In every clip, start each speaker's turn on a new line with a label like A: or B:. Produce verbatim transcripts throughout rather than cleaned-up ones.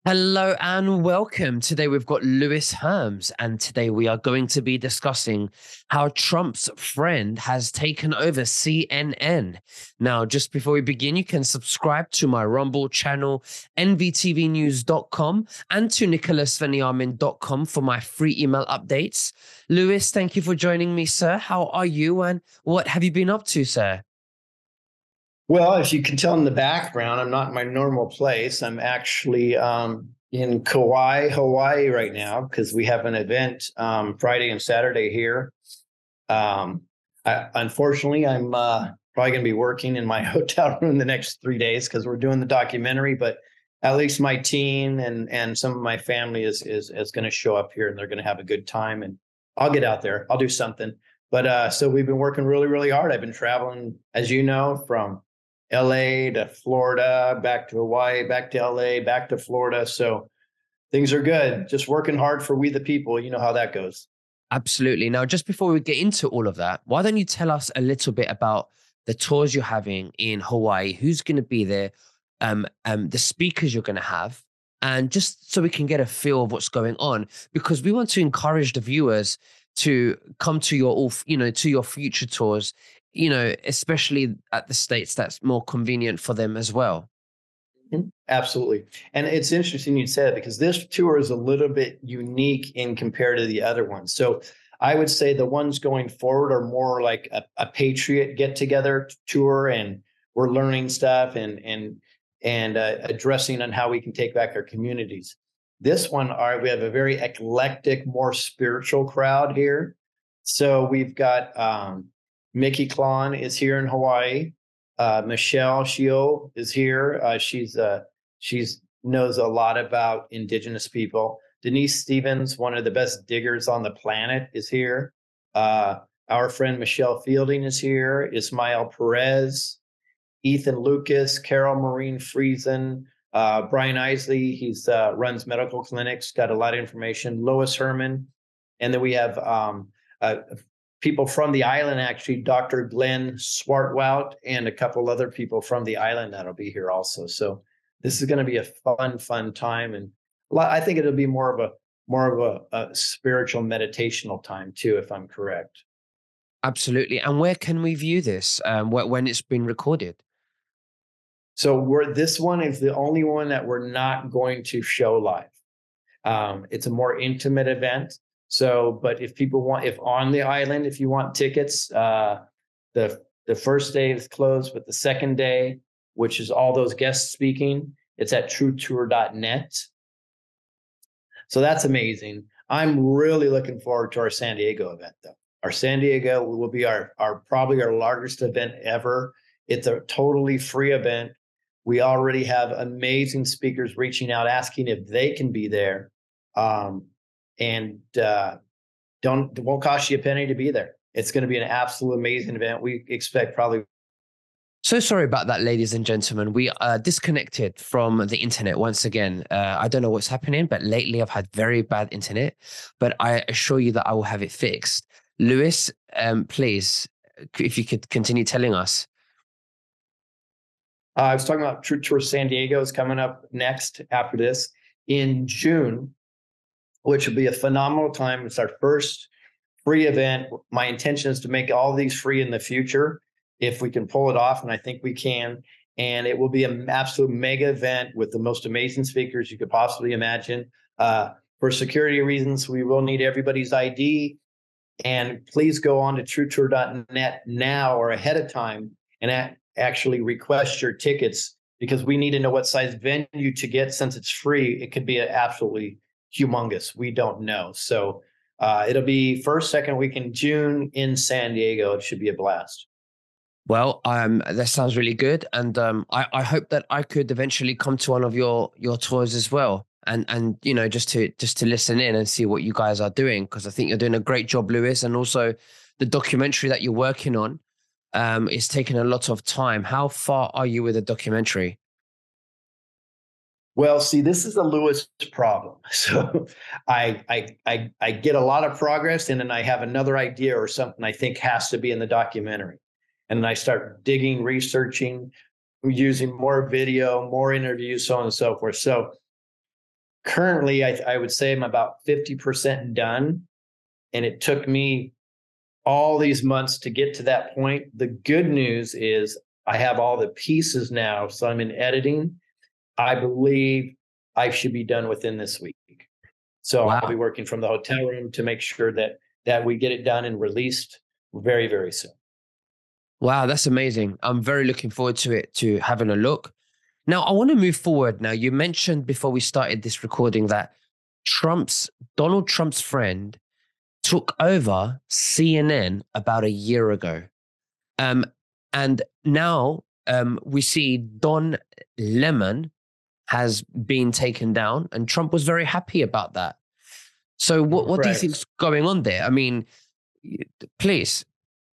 A: Hello and welcome. Today we've got Lewis Herms, and today we are going to be discussing how Trump's friend has taken over C N N. Now, just before we begin, you can subscribe to my Rumble channel, N V T V news dot com, and to nicholas veniamin dot com for my free email updates. Lewis, thank you for joining me, sir. How are you, and what have you been up to, sir?
B: Well, as you can tell in the background, I'm not in my normal place. I'm actually um, in Kauai, Hawaii right now because we have an event um, Friday and Saturday here. Um, I, unfortunately, I'm uh, probably going to be working in my hotel room the next three days because we're doing the documentary. But at least my team and and some of my family is is is going to show up here and they're going to have a good time. And I'll get out there. I'll do something. But uh, so we've been working really, really hard. I've been traveling, as you know, from L A to Florida, back to Hawaii, back to L A, back to Florida. So things are good. Just working hard for we the people. You know how that goes.
A: Absolutely. Now, just before we get into all of that, why don't you tell us a little bit about the tours you're having in Hawaii? Who's going to be there? Um, um, the speakers you're going to have, and just so we can get a feel of what's going on, because we want to encourage the viewers to come to your, all, you know, to your future tours. You know, especially at the states that's more convenient for them as well.
B: Mhm. Absolutely. And it's interesting you said it because this tour is a little bit unique in compared to the other ones. So I would say the ones going forward are more like a, a Patriot get together tour, and we're learning stuff and and and uh, addressing on how we can take back our communities. This one, are we have a very eclectic, more spiritual crowd here. So we've got um, Mickey Klon is here in Hawaii. Uh, Michelle Shio is here. Uh, she's uh, she's knows a lot about Indigenous people. Denise Stevens, one of the best diggers on the planet, is here. Uh, our friend Michelle Fielding is here. Ismael Perez, Ethan Lucas, Carol Maureen Friesen, uh, Brian Isley. He's uh, runs medical clinics. Got a lot of information. Lois Herman, and then we have um, uh, people from the island, actually, Doctor Glenn Swartwout, and a couple other people from the island that'll be here also. So this is going to be a fun, fun time, and I think it'll be more of a more of a, a spiritual meditational time too, if I'm correct.
A: Absolutely. And where can we view this? Um, wh- when it's been recorded?
B: So we're this one is the only one that we're not going to show live. Um, it's a more intimate event. So, but if people want, if on the island, if you want tickets, uh, the the first day is closed, but the second day, which is all those guests speaking, it's at true tour dot net. So that's amazing. I'm really looking forward to our San Diego event, though. Our San Diego will be our our probably our largest event ever. It's a totally free event. We already have amazing speakers reaching out, asking if they can be there. Um, and uh, don't it won't cost you a penny to be there. It's going to be an absolute amazing event. We expect probably.
A: So sorry about that, ladies and gentlemen. We are disconnected from the internet once again. Uh, I don't know what's happening, but lately I've had very bad internet. But I assure you that I will have it fixed. Lewis, um, please, if you could continue telling us.
B: Uh, I was talking about True Tour San Diego is coming up next after this in June, which will be a phenomenal time. It's our first free event. My intention is to make all these free in the future if we can pull it off, and I think we can. And it will be an absolute mega event with the most amazing speakers you could possibly imagine. Uh, for security reasons, we will need everybody's I D. And please go on to true tour dot net now or ahead of time and a- actually request your tickets because we need to know what size venue to get. Since it's free, it could be absolutely humongous. We don't know. So uh, it'll be first, second week in June in San Diego. It should be a blast.
A: Well, um, that sounds really good, and um, I, I hope that I could eventually come to one of your your tours as well, and and you know just to just to listen in and see what you guys are doing, because I think you're doing a great job, Lewis, and also the documentary that you're working on um, is taking a lot of time. How far are you with the documentary?
B: Well, see, this is a Lewis problem. So I, I I I get a lot of progress, and then I have another idea or something I think has to be in the documentary, and then I start digging, researching, using more video, more interviews, so on and so forth. So currently, I, I would say I'm about fifty percent done. And it took me all these months to get to that point. The good news is I have all the pieces now. So I'm in editing. I believe I should be done within this week. So I'll be
A: Wow.
B: working from the hotel room to make sure that that we get it done and released very, very soon.
A: Wow, that's amazing. I'm very looking forward to it, to having a look. Now, I want to move forward. Now, you mentioned before we started this recording that Trump's, Donald Trump's friend took over C N N about a year ago. Um, and now um, we see Don Lemon has been taken down, and Trump was very happy about that. So, what, what do you
B: Right.
A: think's going on there? I mean, please.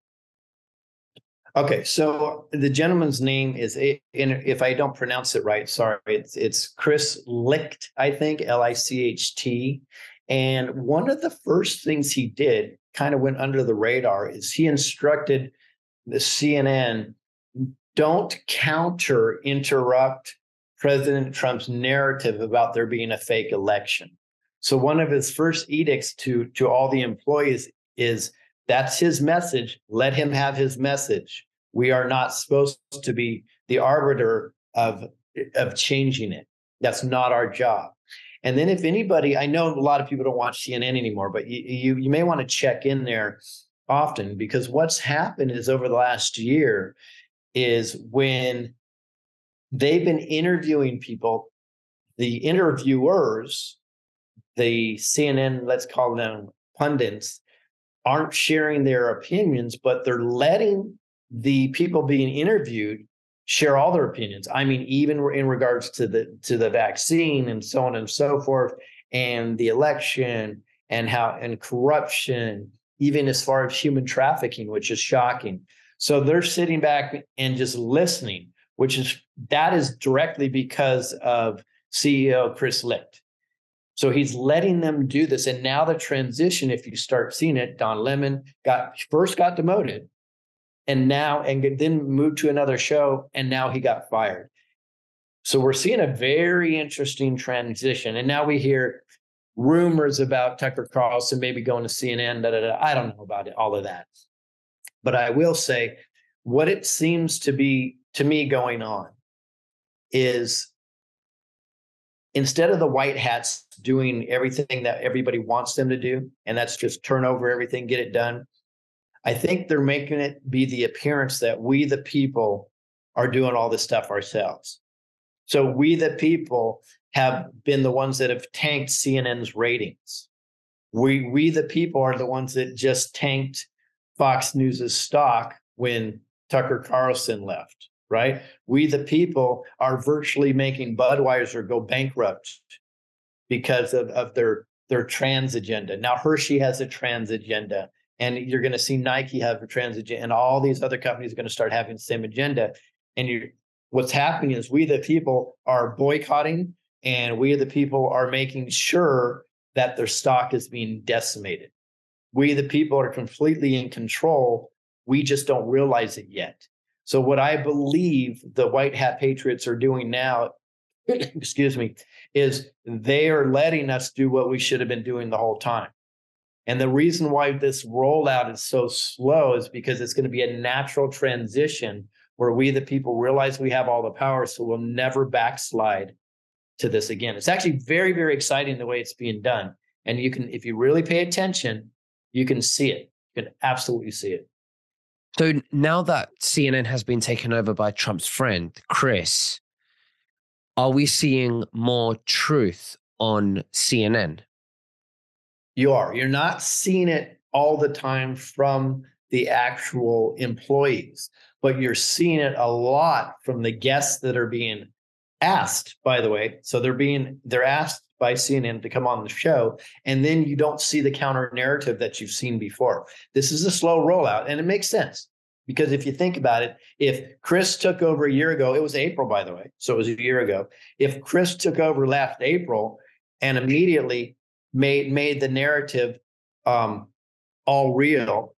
B: Okay, so the gentleman's name is, if I don't pronounce it right, sorry, it's it's Chris Licht, I think, L I C H T. And one of the first things he did, kind of went under the radar, is he instructed the C N N, don't counter interrupt President Trump's narrative about there being a fake election. So one of his first edicts to to all the employees is, that's his message. Let him have his message. We are not supposed to be the arbiter of, of changing it. That's not our job. And then if anybody, I know a lot of people don't watch C N N anymore, but you, you, you may want to check in there often, because what's happened is over the last year is when they've been interviewing people, the interviewers, the C N N, let's call them pundits, aren't sharing their opinions, but they're letting the people being interviewed share all their opinions. I mean, even in regards to the to the vaccine and so on and so forth, and the election and how and corruption, even as far as human trafficking, which is shocking. So they're sitting back and just listening, which is that is directly because of C E O Chris Licht. So he's letting them do this. And now the transition, if you start seeing it, Don Lemon got first got demoted and now and then moved to another show, and now he got fired. So we're seeing a very interesting transition. And now we hear rumors about Tucker Carlson maybe going to C N N. Da, da, da. I don't know about it, all of that. But I will say what it seems to be to me going on is, instead of the white hats doing everything that everybody wants them to do, and that's just turn over everything, get it done, I think they're making it be the appearance that we, the people, are doing all this stuff ourselves. So we, the people, have been the ones that have tanked C N N's ratings. We, we, the people, are the ones that just tanked Fox News's stock when Tucker Carlson left. Right? We, the people, are virtually making Budweiser go bankrupt because of, of their, their trans agenda. Now, Hershey has a trans agenda, and you're going to see Nike have a trans agenda, and all these other companies are going to start having the same agenda. And you, what's happening is we, the people, are boycotting, and we, the people, are making sure that their stock is being decimated. We, the people, are completely in control. We just don't realize it yet. So what I believe the white hat patriots are doing now, excuse me, is they are letting us do what we should have been doing the whole time. And the reason why this rollout is so slow is because it's going to be a natural transition where we, the people, realize we have all the power, so we'll never backslide to this again. It's actually very, very exciting the way it's being done. And you can, if you really pay attention, you can see it. You can absolutely see it.
A: So now that C N N has been taken over by Trump's friend, Chris, are we seeing more truth on C N N?
B: You are. You're not seeing it all the time from the actual employees, but you're seeing it a lot from the guests that are being asked, by the way. So they're being, they're asked by C N N to come on the show, and then you don't see the counter narrative that you've seen before. This is a slow rollout, and it makes sense because if you think about it, if Chris took over a year ago, it was April, by the way, so it was a year ago. If Chris took over last April and immediately made made the narrative um, all real,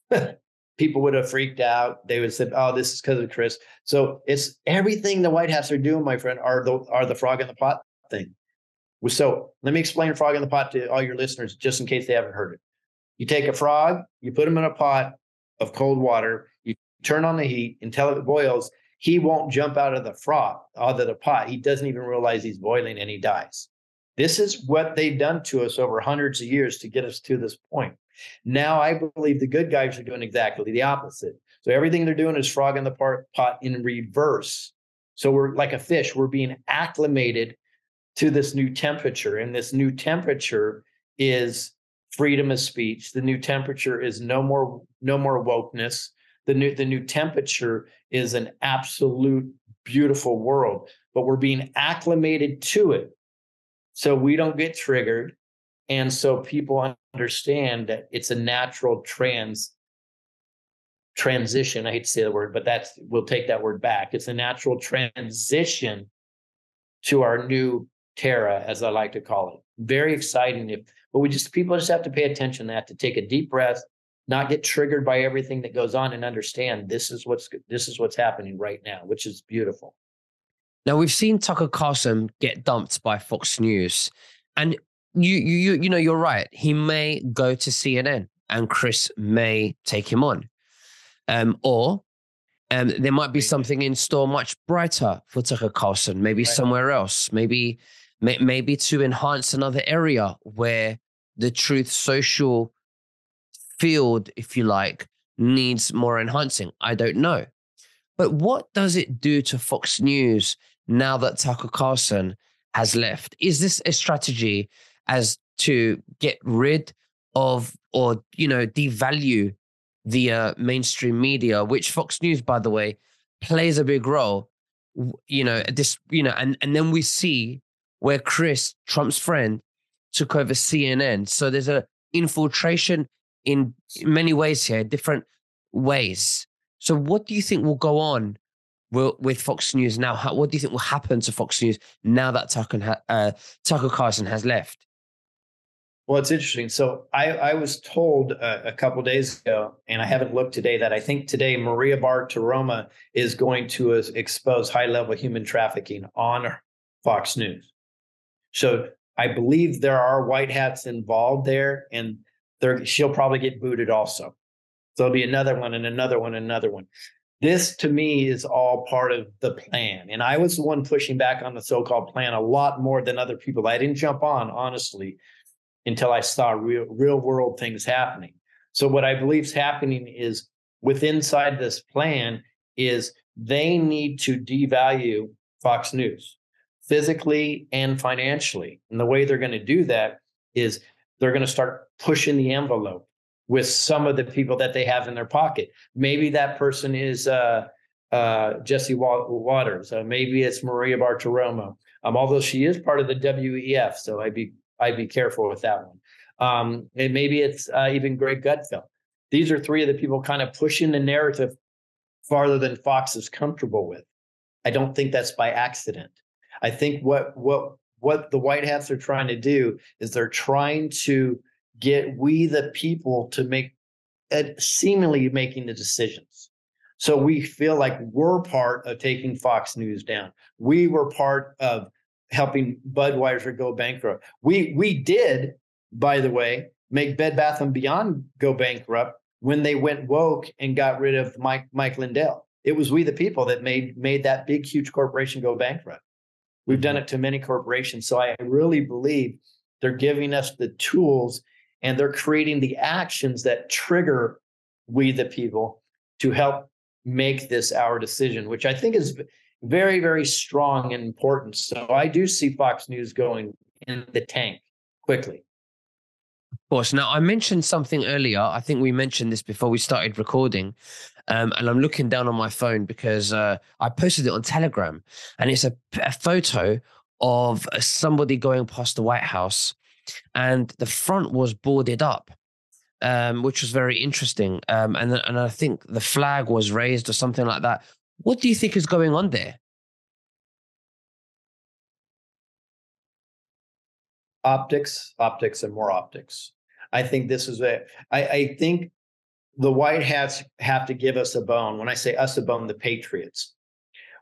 B: people would have freaked out. They would have said, "Oh, this is because of Chris." So it's everything the White House are doing, my friend, are the are the frog in the pot thing. So let me explain frog in the pot to all your listeners, just in case they haven't heard it. You take a frog, you put him in a pot of cold water, you turn on the heat until it boils. He won't jump out of the frog, out of the pot. He doesn't even realize he's boiling and he dies. This is what they've done to us over hundreds of years to get us to this point. Now I believe the good guys are doing exactly the opposite. So everything they're doing is frog in the pot in reverse. So we're like a fish. We're being acclimated to this new temperature. And this new temperature is freedom of speech. The new temperature is no more, no more wokeness. The new, the new temperature is an absolute beautiful world, but we're being acclimated to it. So we don't get triggered. And so people understand that it's a natural trans transition. I hate to say the word, but that's, we'll take that word back. It's a natural transition to our new Terra, as I like to call it. Very exciting. If, but we just, people just have to pay attention to that, to take a deep breath, not get triggered by everything that goes on, and understand this is what's, this is what's happening right now, which is beautiful.
A: Now, we've seen Tucker Carlson get dumped by Fox News, and you, you, you know, you're right. He may go to C N N, and Chris may take him on, um, or um, there might be something in store much brighter for Tucker Carlson. Maybe right. somewhere else. Maybe, may, maybe to enhance another area where the Truth Social field, if you like, needs more enhancing. I don't know. But what does it do to Fox News now that Tucker Carlson has left? Is this a strategy as to get rid of, or, you know, devalue the uh, mainstream media, which Fox News, by the way, plays a big role, you know, this, you know, and, and then we see where Chris, Trump's friend, took over C N N. So there's a infiltration in many ways here, different ways. So what do you think will go on will, with Fox News now? How, what do you think will happen to Fox News now that Tucker, ha, uh, Tucker Carlson has left?
B: Well, it's interesting. So I, I was told a, a couple of days ago, and I haven't looked today, that I think today Maria Bartiromo is going to uh, expose high-level human trafficking on Fox News. So I believe there are white hats involved there, and they're, she'll probably get booted also. So there'll be another one and another one and another one. This, to me, is all part of the plan. And I was the one pushing back on the so-called plan a lot more than other people. I didn't jump on, honestly, until I saw real, real world things happening. So what I believe is happening is, within inside this plan, is they need to devalue Fox News physically and financially. And the way they're going to do that is they're going to start pushing the envelope with some of the people that they have in their pocket. Maybe that person is uh, uh, Jesse Waters. Uh, maybe it's Maria Bartiromo. Um, although she is part of the W E F, so I'd be I'd be careful with that one. Um, and maybe it's uh, even Greg Gutfeld. These are three of the people kind of pushing the narrative farther than Fox is comfortable with. I don't think that's by accident. I think what what what the white hats are trying to do is they're trying to get we the people to make uh, seemingly making the decisions. So we feel like we're part of taking Fox News down. We were part of helping Budweiser go bankrupt. We we did, by the way, make Bed Bath and Beyond go bankrupt when they went woke and got rid of Mike Mike Lindell. It was we the people that made made that big, huge corporation go bankrupt. We've done it to many corporations. So I really believe they're giving us the tools, and they're creating the actions that trigger we the people to help make this our decision, which I think is very, very strong and important. So I do see Fox News going in the tank quickly.
A: Of course. Now, I mentioned something earlier. I think we mentioned this before we started recording. Um, and I'm looking down on my phone because uh, I posted it on Telegram. And it's a, a photo of somebody going past the White House. And the front was boarded up, um, which was very interesting. Um, and, and I think the flag was raised or something like that. What do you think is going on there?
B: Optics, optics, and more optics. I think this is it. I, I think the white hats have to give us a bone. When I say us a bone, the Patriots.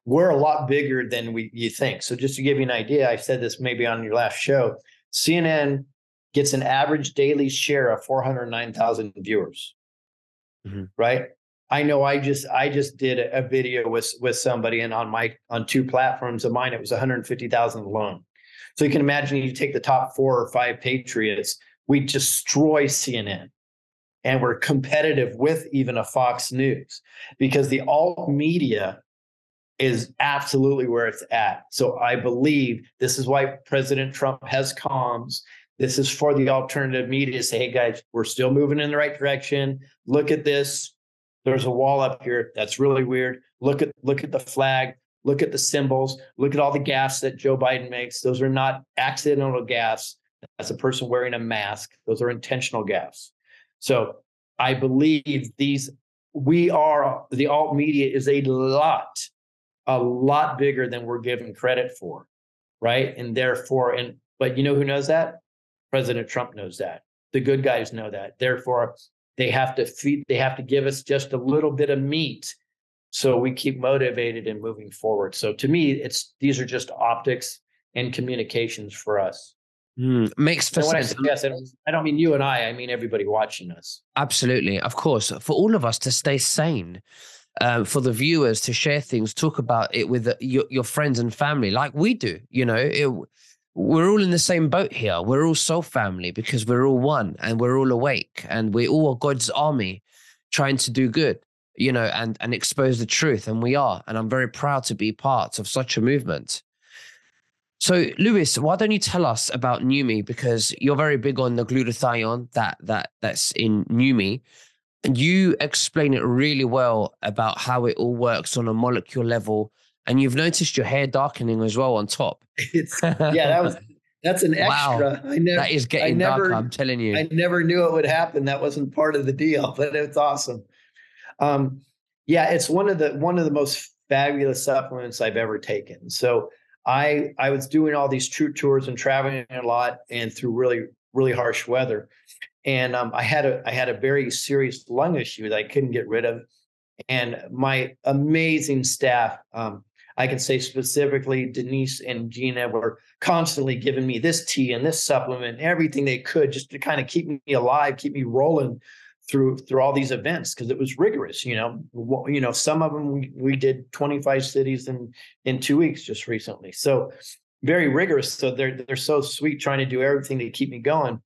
B: we're a lot bigger than we you think. So just to give you an idea, I said this maybe on your last show, C N N gets an average daily share of four hundred nine thousand viewers, mm-hmm. right? I know I just I just did a, a video with with somebody, and on my on two platforms of mine, it was one hundred fifty thousand alone. So you can imagine you take the top four or five patriots, we destroy C N N. And we're competitive with even a Fox News, because the alt media is absolutely where it's at. So I believe this is why President Trump has comms. This is for the alternative media to say, hey, guys, we're still moving in the right direction. Look at this. There's a wall up here. That's really weird. Look at look at the flag. Look at the symbols. Look at all the gaffes that Joe Biden makes. Those are not accidental gaffes. That's a person wearing a mask. Those are intentional gaffes. So I believe these, we are, the alt media is a lot, a lot bigger than we're given credit for, right? And therefore, and but you know who knows that? President Trump knows that. The good guys know that. Therefore, they have to feed, they have to give us just a little bit of meat so we keep motivated and moving forward. So to me, it's these are just optics and communications for us.
A: Mm, makes for
B: when
A: sense.
B: I, yes, I don't mean you and I, I mean everybody watching us.
A: Absolutely. Of course, for all of us to stay sane, um, for the viewers to share things, talk about it with the, your, your friends and family like we do. You know, it, we're all in the same boat here. We're all soul family because we're all one and we're all awake and we all are God's army trying to do good, you know, and, and expose the truth. And we are. And I'm very proud to be part of such a movement. So, Lewis, why don't you tell us about Numi? Because you're very big on the glutathione that that that's in Numi, and you explain it really well about how it all works on a molecule level. And you've noticed your hair darkening as well on top.
B: It's, yeah, that was that's an extra.
A: Wow,
B: I never.
A: That is getting
B: I never,
A: darker. I'm telling you.
B: I never knew it would happen. That wasn't part of the deal, but it's awesome. Um, yeah, it's one of the one of the most fabulous supplements I've ever taken. So. I, I was doing all these troop tours and traveling a lot and through really, really harsh weather. And um, I had a I had a very serious lung issue that I couldn't get rid of. And my amazing staff, um, I can say specifically Denise and Gina, were constantly giving me this tea and this supplement, everything they could just to kind of keep me alive, keep me rolling through through all these events, because it was rigorous. You know, you know, some of them we, we did twenty-five cities in in two weeks just recently. So very rigorous. So they're they're so sweet, trying to do everything to keep me going.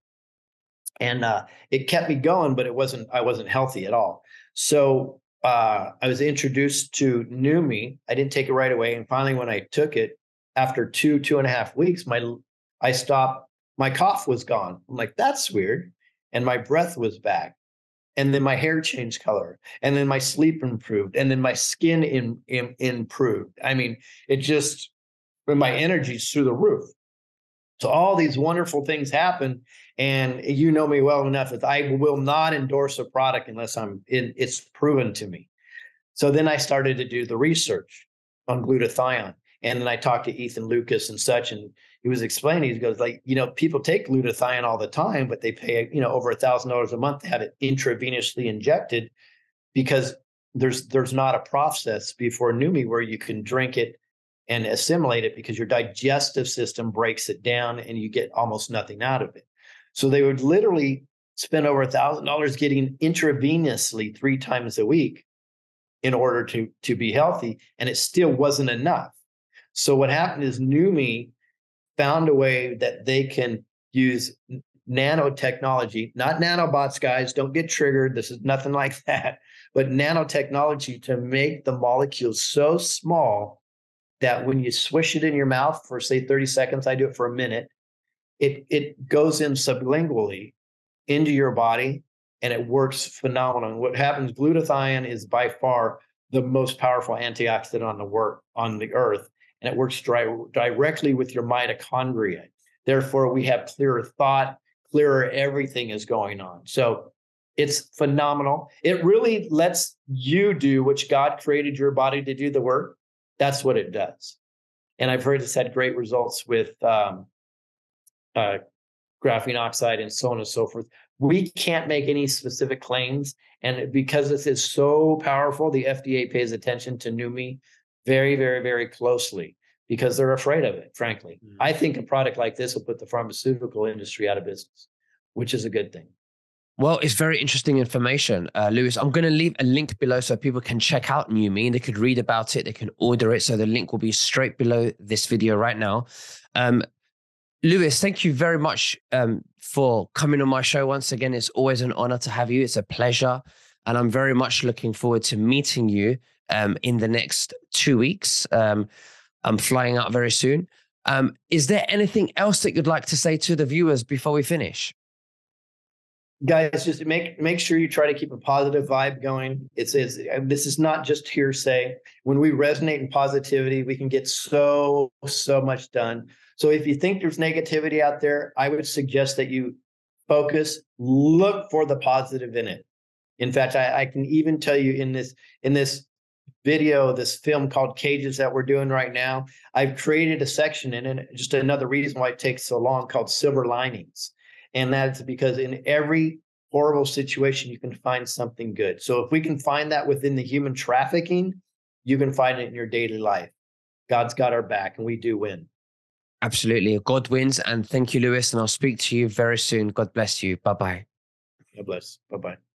B: And uh, it kept me going, but it wasn't I wasn't healthy at all. So uh, I was introduced to Numi. I didn't take it right away, and finally, when I took it, after two two and a half weeks, my I stopped. My cough was gone. I'm like, that's weird, and my breath was back. And then my hair changed color, and then my sleep improved, and then my skin in, in, improved. I mean, it just, my energy's through the roof. So all these wonderful things happen, and you know me well enough that I will not endorse a product unless I'm in, it's proven to me. So then I started to do the research on glutathione, and then I talked to Ethan Lucas and such, and he was explaining, he goes like, you know, people take glutathione all the time, but they pay, you know, over a thousand dollars a month to have it intravenously injected, because there's, there's not a process before Numi where you can drink it and assimilate it, because your digestive system breaks it down and you get almost nothing out of it. So they would literally spend over a thousand dollars getting intravenously three times a week in order to, to be healthy. And it still wasn't enough. So what happened is Numi found a way that they can use nanotechnology, not nanobots, guys, don't get triggered. This is nothing like that, but nanotechnology to make the molecules so small that when you swish it in your mouth for say thirty seconds, I do it for a minute, it, it goes in sublingually into your body and it works phenomenal. And what happens, glutathione is by far the most powerful antioxidant on the work on the earth. And it works dry, directly with your mitochondria. Therefore, we have clearer thought, clearer everything is going on. So it's phenomenal. It really lets you do what God created your body to do, the work. That's what it does. And I've heard it's had great results with um, uh, graphene oxide and so on and so forth. We can't make any specific claims. And because this is so powerful, the F D A pays attention to Numi very, very, very closely because they're afraid of it, frankly.
A: Mm.
B: I think a product like this will put the pharmaceutical industry out of business, which is a good thing.
A: Well, it's very interesting information, uh, Lewis. I'm going to leave a link below so people can check out NuMe. They could read about it. They can order it. So the link will be straight below this video right now. Um, Lewis, thank you very much um, for coming on my show once again. It's always an honor to have you. It's a pleasure. And I'm very much looking forward to meeting you um, in the next two weeks. Um, I'm flying out very soon. Um, is there anything else that you'd like to say to the viewers before we finish?
B: Guys, just make make sure you try to keep a positive vibe going. It's, it's this is not just hearsay. When we resonate in positivity, we can get so so much done. So if you think there's negativity out there, I would suggest that you focus, look for the positive in it. In fact, I, I can even tell you in this in this video, this film called Cages that we're doing right now, I've created a section in it. Just another reason why it takes so long, called Silver Linings. And that's because in every horrible situation, you can find something good. So if we can find that within the human trafficking, you can find it in your daily life. God's got our back and we do win.
A: Absolutely. God wins. And thank you, Lewis. And I'll speak to you very soon. God bless you. Bye-bye.
B: God bless. Bye-bye.